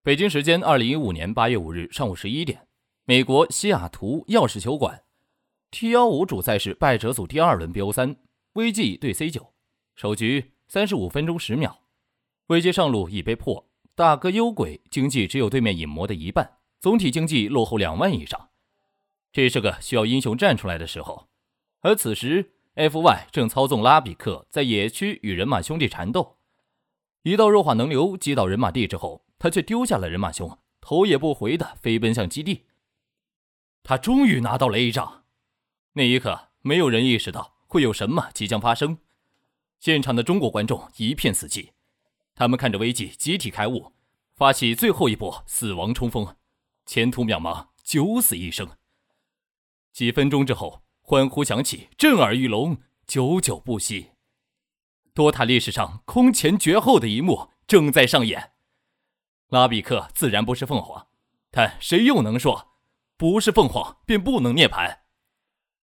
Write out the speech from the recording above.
北京时间2015年8月5日上午11点，美国西雅图钥匙球馆 T15 主赛事败者组第2轮 BO3 VG 对 C9， 首局35分钟10秒，危机上路已被破，大哥幽鬼经济只有对面影魔的一半，总体经济落后2万以上。这是个需要英雄站出来的时候，而此时 FY 正操纵拉比克在野区与人马兄弟缠斗，一道弱化能流击倒人马地之后，他却丢下了人马兄，头也不回地飞奔向基地。他终于拿到了 A 仗，那一刻没有人意识到会有什么即将发生。现场的中国观众一片死寂，他们看着 VG 集体开悟，发起最后一波死亡冲锋，前途渺茫，九死一生。几分钟之后，欢呼响起，震耳欲聋，久久不息。多塔历史上空前绝后的一幕正在上演。拉比克自然不是凤凰，但谁又能说不是凤凰便不能涅槃？